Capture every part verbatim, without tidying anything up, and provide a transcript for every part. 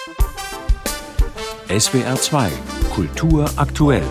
S W R zwei Kultur aktuell.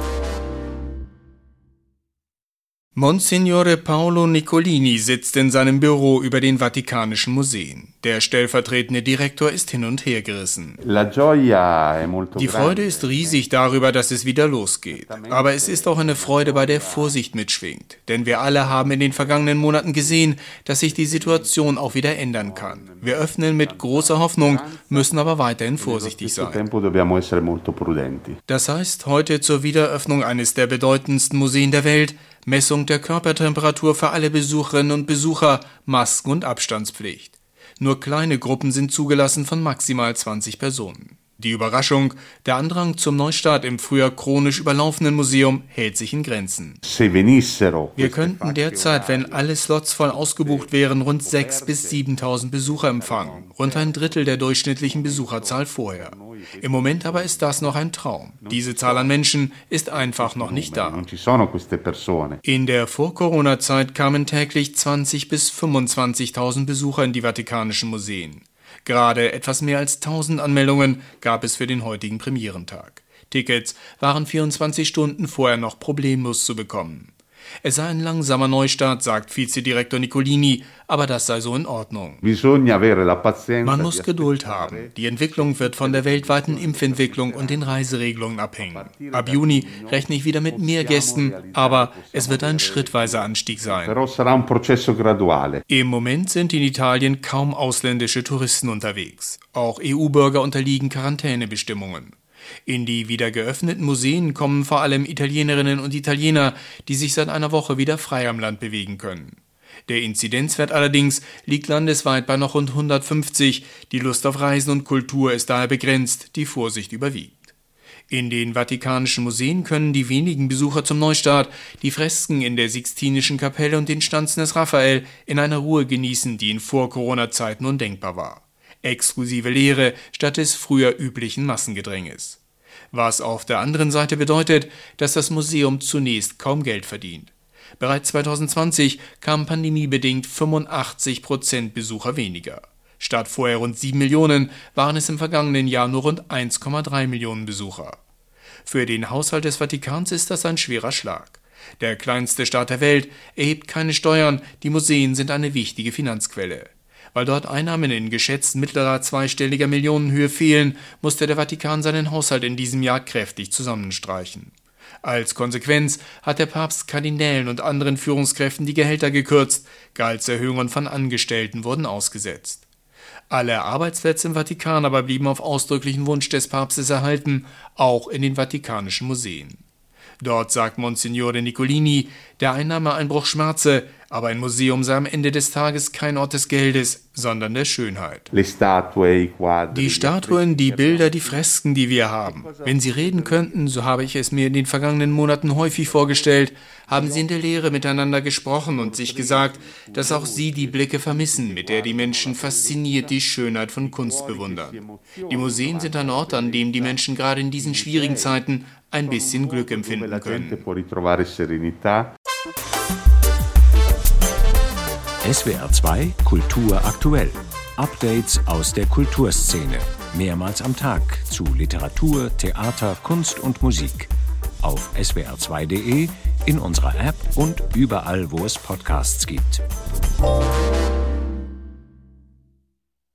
Monsignore Paolo Nicolini sitzt in seinem Büro über den Vatikanischen Museen. Der stellvertretende Direktor ist hin und her gerissen. Die Freude ist riesig darüber, dass es wieder losgeht. Aber es ist auch eine Freude, bei der Vorsicht mitschwingt. Denn wir alle haben in den vergangenen Monaten gesehen, dass sich die Situation auch wieder ändern kann. Wir öffnen mit großer Hoffnung, müssen aber weiterhin vorsichtig sein. Das heißt, heute zur Wiedereröffnung eines der bedeutendsten Museen der Welt, Messung der Körpertemperatur für alle Besucherinnen und Besucher, Masken- und Abstandspflicht. Nur kleine Gruppen sind zugelassen von maximal zwanzig Personen. Die Überraschung, der Andrang zum Neustart im früher chronisch überlaufenden Museum hält sich in Grenzen. Wir könnten derzeit, wenn alle Slots voll ausgebucht wären, rund sechstausend bis siebentausend Besucher empfangen, rund ein Drittel der durchschnittlichen Besucherzahl vorher. Im Moment aber ist das noch ein Traum. Diese Zahl an Menschen ist einfach noch nicht da. In der Vor-Corona-Zeit kamen täglich zwanzigtausend bis fünfundzwanzigtausend Besucher in die Vatikanischen Museen. Gerade etwas mehr als tausend Anmeldungen gab es für den heutigen Premierentag. Tickets waren vierundzwanzig Stunden vorher noch problemlos zu bekommen. Es sei ein langsamer Neustart, sagt Vizedirektor Nicolini, aber das sei so in Ordnung. Man muss Geduld haben. Die Entwicklung wird von der weltweiten Impfentwicklung und den Reiseregelungen abhängen. Ab Juni rechne ich wieder mit mehr Gästen, aber es wird ein schrittweiser Anstieg sein. Im Moment sind in Italien kaum ausländische Touristen unterwegs. Auch E U-Bürger unterliegen Quarantänebestimmungen. In die wieder geöffneten Museen kommen vor allem Italienerinnen und Italiener, die sich seit einer Woche wieder frei am Land bewegen können. Der Inzidenzwert allerdings liegt landesweit bei noch rund hundertfünfzig. Die Lust auf Reisen und Kultur ist daher begrenzt, die Vorsicht überwiegt. In den Vatikanischen Museen können die wenigen Besucher zum Neustart die Fresken in der Sixtinischen Kapelle und den Stanzen des Raphael in einer Ruhe genießen, die in Vor-Corona-Zeiten undenkbar war. Exklusive Lehre statt des früher üblichen Massengedränges. Was auf der anderen Seite bedeutet, dass das Museum zunächst kaum Geld verdient. Bereits zweitausendzwanzig kamen pandemiebedingt fünfundachtzig Prozent Besucher weniger. Statt vorher rund sieben Millionen waren es im vergangenen Jahr nur rund eins Komma drei Millionen Besucher. Für den Haushalt des Vatikans ist das ein schwerer Schlag. Der kleinste Staat der Welt erhebt keine Steuern, die Museen sind eine wichtige Finanzquelle. Weil dort Einnahmen in geschätzt mittlerer zweistelliger Millionenhöhe fehlen, musste der Vatikan seinen Haushalt in diesem Jahr kräftig zusammenstreichen. Als Konsequenz hat der Papst Kardinälen und anderen Führungskräften die Gehälter gekürzt, Gehaltserhöhungen von Angestellten wurden ausgesetzt. Alle Arbeitsplätze im Vatikan aber blieben auf ausdrücklichen Wunsch des Papstes erhalten, auch in den Vatikanischen Museen. Dort sagt Monsignore Nicolini, der Einnahmeeinbruch schmerze, aber ein Museum sei am Ende des Tages kein Ort des Geldes, sondern der Schönheit. Die Statuen, die Bilder, die Fresken, die wir haben. Wenn sie reden könnten, so habe ich es mir in den vergangenen Monaten häufig vorgestellt, haben sie in der Lehre miteinander gesprochen und sich gesagt, dass auch sie die Blicke vermissen, mit der die Menschen fasziniert die Schönheit von Kunst bewundern. Die Museen sind ein Ort, an dem die Menschen gerade in diesen schwierigen Zeiten ein bisschen Glück empfinden können. S W R zwei Kultur aktuell. Updates aus der Kulturszene. Mehrmals am Tag zu Literatur, Theater, Kunst und Musik. Auf S W R zwei Punkt de, in unserer App und überall, wo es Podcasts gibt.